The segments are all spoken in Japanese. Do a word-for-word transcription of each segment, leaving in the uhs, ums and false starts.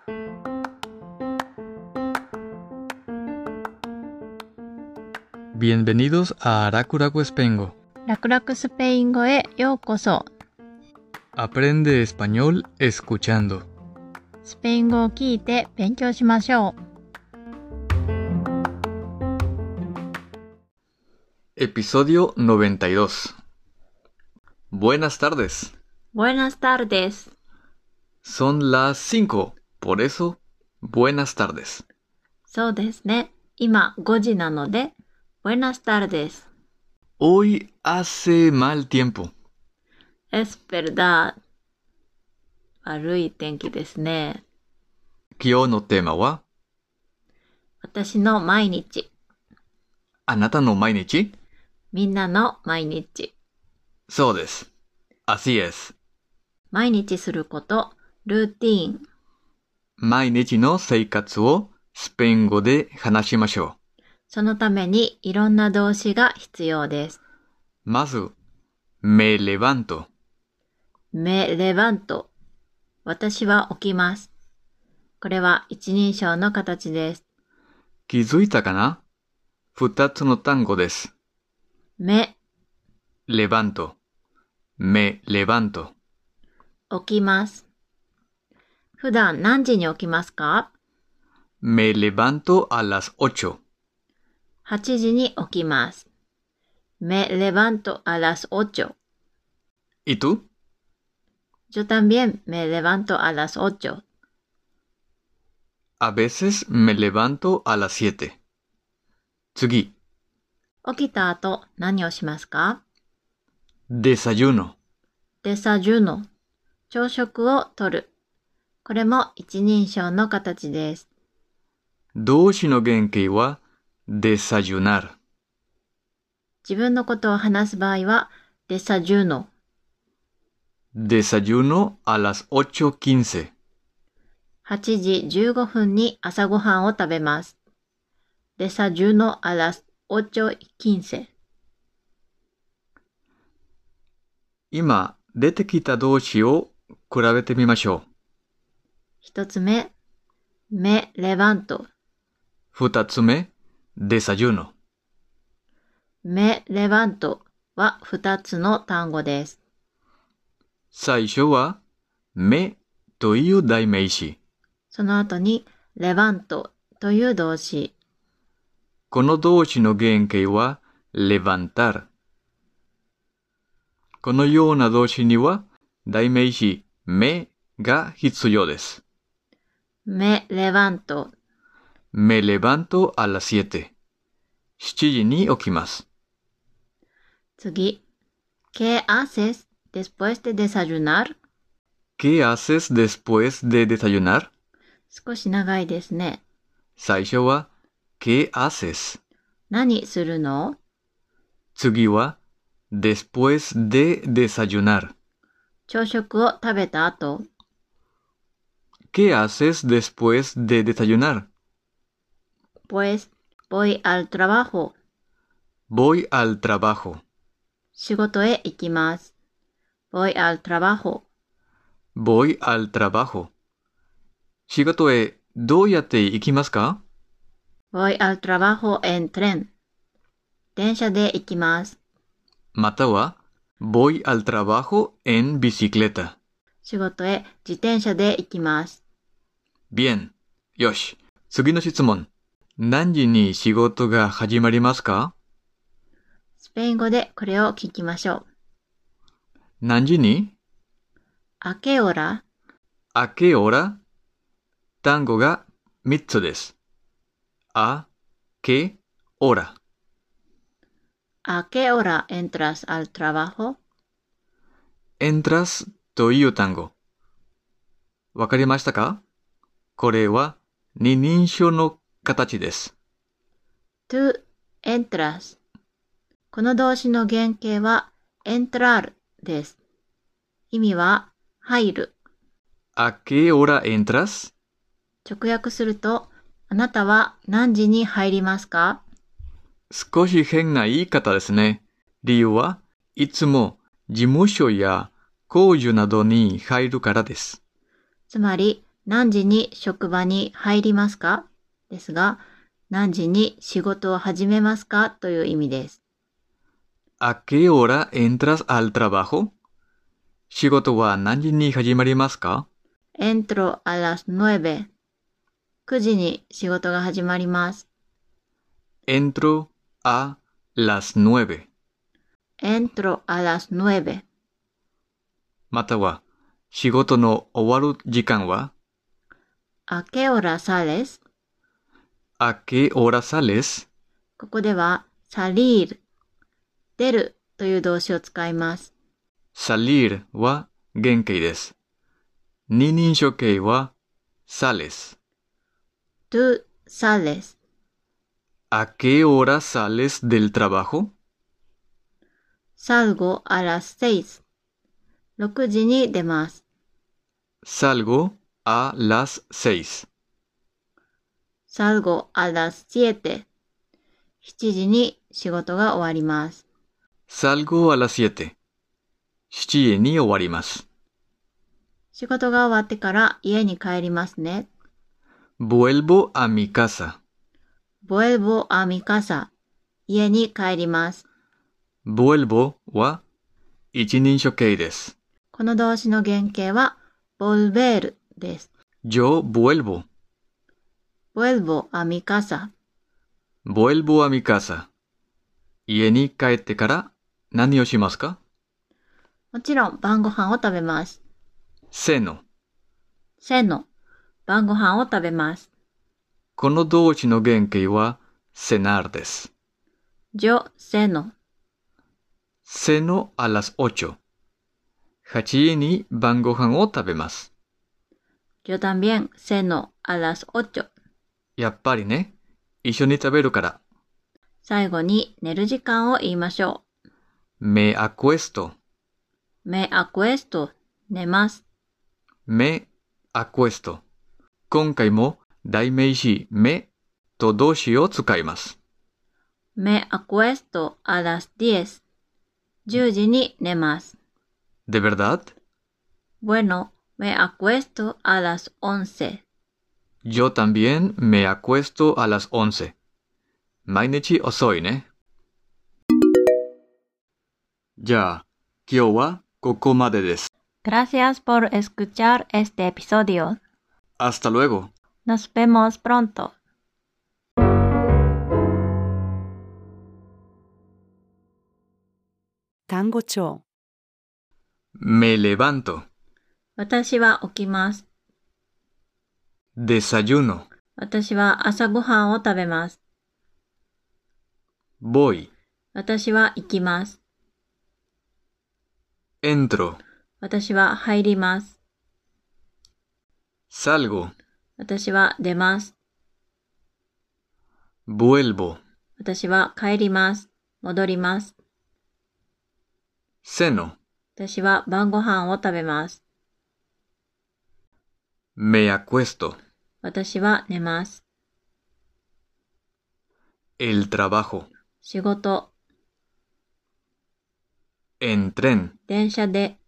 Bienvenidos a Arakuraku Espengo. 楽々スペイン語へようこそ。 Aprende español escuchando. スペイン語を聞いて勉強しましょう。Episodio noventa y dos. Buenas tardes. Buenas tardes. Son las cinco, por eso, buenas tardes. そうですね。今ごじなので、Buenas tardes. Hoy hace mal tiempo. Es verdad. 悪い天気ですね。 今日のテーマは私の毎日。 あなたの毎日？ みんなの毎日。 そうです。Así es. 毎日すること、ルーティーン。 毎日の生活をスペイン語で話しましょう。 そのためにいろんな動詞が必要です。 まず、me levanto。 me levanto。私は起きます。これは一人称の形です。 気づいたかな？二つの単語です。 me levanto。me levanto。 起きます。普段何時に起きますか？ me levanto a las ocho。 はちじに起きます。Me levanto a las ocho. ¿Y tú? Yo también me levanto a las ocho. A veces me levanto a las siete. 次。 起きた後何をしますか？ desayuno。 desayuno。朝食をとる。これも一人称の形です。 動詞の原型はdesayunar。 自分のことを話す場合は desayuno。 desayuno a las ocho quince。 はちじじゅうごふんに朝ごはんを食べます。desayuno a las ocho quince。 今出てきた動詞を比べてみましょう。 一つ目、me levanto。 二つ目、desayuno。 me levanto は二つの単語です。 最初は me という代名詞。 その後に levanto という動詞。 この動詞の原型は levantar。このような動詞には代名詞 me が必要です。 me levanto。 me levanto a las siete。七時に起きます。 次。¿Qué haces después de desayunar? ¿Qué haces después de desayunar? 少し長いですね。 最初は ¿Qué haces? 何するの？ 次は después de desayunar。 朝食を食べた後。 ¿Qué haces después de desayunar? Pues voy al trabajo. Voy al trabajo。 仕事へ行きます。Voy al trabajo。 voy al trabajo。仕事へどうやって行きますか？ voy al trabajo en tren。電車で行きます。 または voy al trabajo en bicicleta。 仕事へ自転車で行きます。 bien。よし。次の質問。何時に仕事が始まりますか？ スペイン語でこれを聞きましょう。 何時に？ ¿A qué hora? ¿A qué hora? 単語がみっつです。¿A qué hora? ¿A qué hora entras al trabajo? entras という単語。わかりましたか？これは二人称の形です。 tú entras。この動詞の原型は entrar です。意味は入る。 ¿A qué hora entras? 直訳すると、あなたは何時に入りますか？ 少し変な言い方ですね。理由はいつも事務所や工場などに入るからです。 つまり、 何時に職場に入りますかですが、何時に仕事を始めますかという意味です。 ¿A qué hora entras al trabajo? 仕事は何時に始まりますか？ Entro a las nueve。くじに仕事が始まります。 Entro a las nueve。 Entro a las nueve。 または、仕事の終わる時間は？ ¿A qué hora sales? ¿A qué hora sales? ここでは salir、出るという動詞を使います。 salir は原形です。二人称形は sales。 tú sales。 ¿A qué hora sales del trabajo? salgo a las seis。ろくじに出ます。 Salgo a las seis。 salgo a las siete。しちじに仕事が終わります。 Salgo a las siete。しちじに終わります。 仕事が終わってから家に帰りますね。 Vuelvo a mi casa。 vuelvo a mi casa。家に帰ります。 Vuelvo は一人称形です。 この動詞の原型は volver です。 Yo vuelvo。 vuelvo a mi casa。 Vuelvo a mi casa。家に帰ってから何をしますか？ もちろん晩ご飯を食べます。 ceno。 ceno。晩ご飯を食べます。 この動詞の原型は cenar です。 yo ceno。 ceno a las ocho。はちじに晩ご飯を食べます。 yo también ceno a las ocho。 やっぱりね、一緒に食べるから。 最後に寝る時間を言いましょう。me acuesto。 me acuesto。寝ます。 me acuesto。今回も代名詞 me と動詞を使います。 me acuesto a las diez。じゅうじに寝ます。 ¿De verdad? Bueno, me acuesto a las once。 Yo también me acuesto a las once。毎日遅いね。じゃあ、今日はここまでです。 Gracias por escuchar este episodio. Hasta luego. Nos vemos pronto. 単語帳 Me levanto. 私は起きます。 Desayuno. 私は朝ごはんを食べます。 Voy. 私は行きます。 Entro. 私は入ります。 Salgo. 私は出ます。 Vuelvo. 私は帰ります。戻ります。 Ceno. 私は晩ご飯を食べます。 Me acuesto. 私は寝ます。 El trabajo. 仕事。 En tren. 電車で。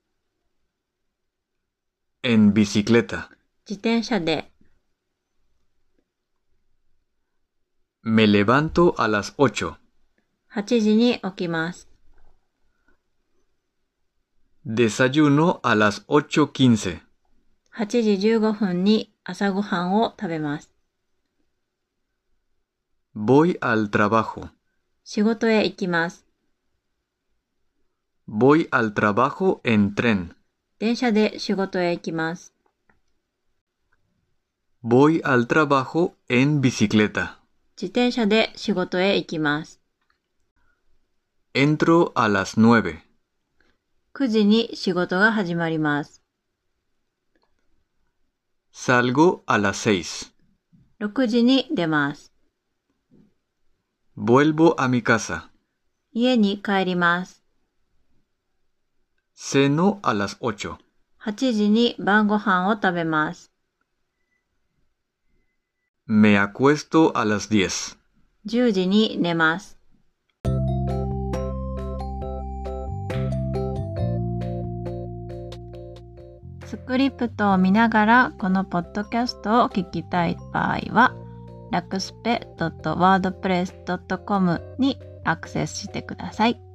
En bicicleta. 自転車で。 Me levanto a las ocho。 はちじに起きます。 Desayuno a las ocho quince。 はちじじゅうごふんに朝ごはんを食べます。 Voy al trabajo。 仕事へ行きます。 Voy al trabajo en tren。 電車で仕事へ行きます。 Voy al trabajo en bicicleta。 自転車で仕事へ行きます。 Entro a las nueve。 くじに仕事が始まります。 Salgo a las seis。 ろくじに出ます。 Vuelvo a mi casa。 家に帰ります。 Ceno a las ocho。 はちじに晩ご飯を食べます。 Me acuesto a las diez。 じゅうじに寝ます。 クリプトを見ながらこのポッドキャストを聞きたい場合は、ラクスペ ドットワードプレス ドットコム にアクセスしてください。